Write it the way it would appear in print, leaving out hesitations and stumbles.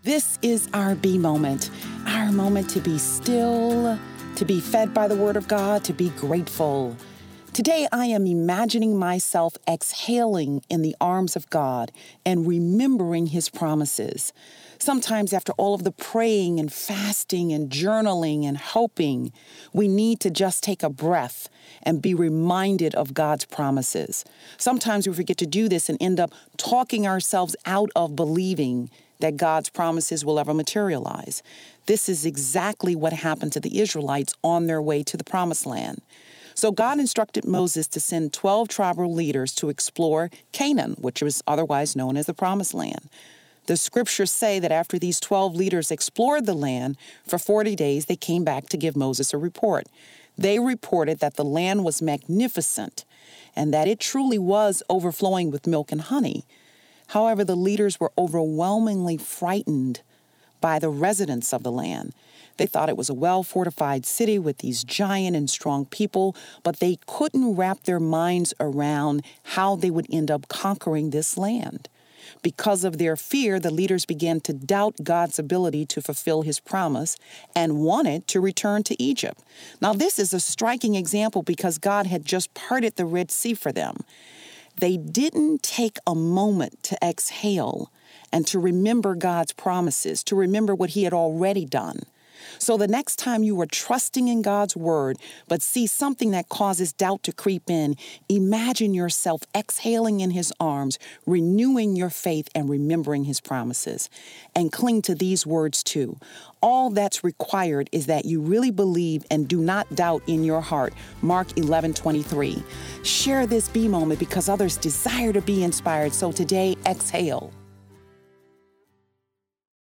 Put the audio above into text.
This is our B moment, our moment to be still, to be fed by the Word of God, to be grateful. Today, I am imagining myself exhaling in the arms of God and remembering His promises. Sometimes after all of the praying and fasting and journaling and hoping, we need to just take a breath and be reminded of God's promises. Sometimes we forget to do this and end up talking ourselves out of believing that God's promises will ever materialize. This is exactly what happened to the Israelites on their way to the Promised Land. So God instructed Moses to send 12 tribal leaders to explore Canaan, which was otherwise known as the Promised Land. The scriptures say that after these 12 leaders explored the land for 40 days, they came back to give Moses a report. They reported that the land was magnificent and that it truly was overflowing with milk and honey. However, the leaders were overwhelmingly frightened by the residents of the land. They thought it was a well-fortified city with these giant and strong people, but they couldn't wrap their minds around how they would end up conquering this land. Because of their fear, the leaders began to doubt God's ability to fulfill His promise and wanted to return to Egypt. Now, this is a striking example because God had just parted the Red Sea for them. They didn't take a moment to exhale and to remember God's promises, to remember what He had already done. So the next time you are trusting in God's word, but see something that causes doubt to creep in, imagine yourself exhaling in His arms, renewing your faith and remembering His promises. And cling to these words too. All that's required is that you really believe and do not doubt in your heart. Mark 11:23. Share this B moment because others desire to be inspired. So today, exhale.